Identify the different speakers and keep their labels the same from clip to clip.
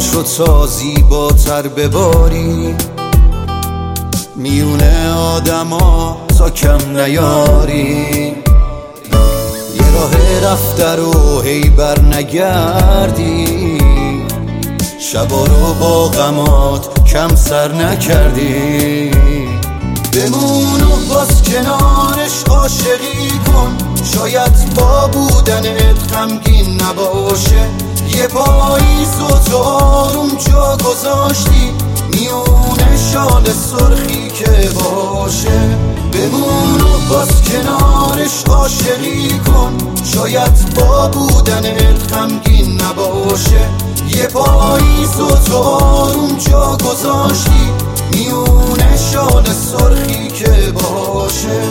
Speaker 1: شد تا زیباتر بباری، میونه آدما تا کم نیاری. یه راه رفته رو هی بر نگردی، شبا رو با غمات کم سر نکردی. بمون و باز کنارش عاشقی کن، شاید با بودنت غمگین نباشه. یه پاییز و تو آروم جا گذاشتی، میونه شال سرخی که باشه. بمون و باز کنارش عاشقی کن، شاید با بودنت غمگین نباشه. یه پاییز و تو آروم جا گذاشتی، میونه شال سرخی که باشه.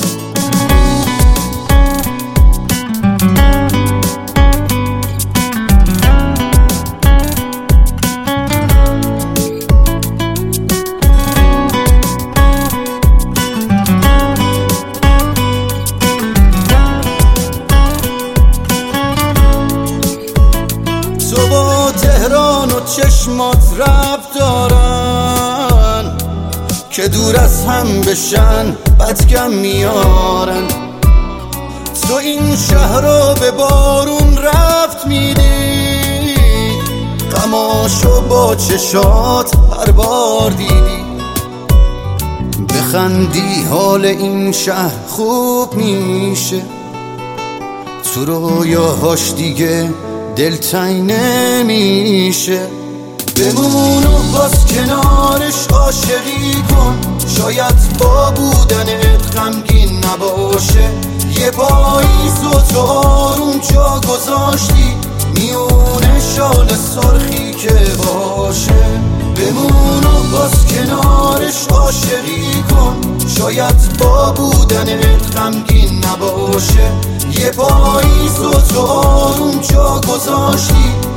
Speaker 1: تو با تهران و چشمات ربط دارن که دور از هم بشن بدگم میارن. تو این شهر رو به بارون رفت میدی، غماشو با چشات هر بار دیدی. بخندی حال این شهر خوب میشه، تو رویاهاش دیگه دلتنگ نمیشه. بمون و باز کنارش عاشقی کن، شاید با بودنت غمگین نباشه. یه پاییز و تو آروم جا گذاشتی، میونه شال سرخی که باشه. بمون و باز کنارش عاشقی کن، شاید با بودنت غمگین نباشه. یه پاییز و تو آروم جا گذاشتی،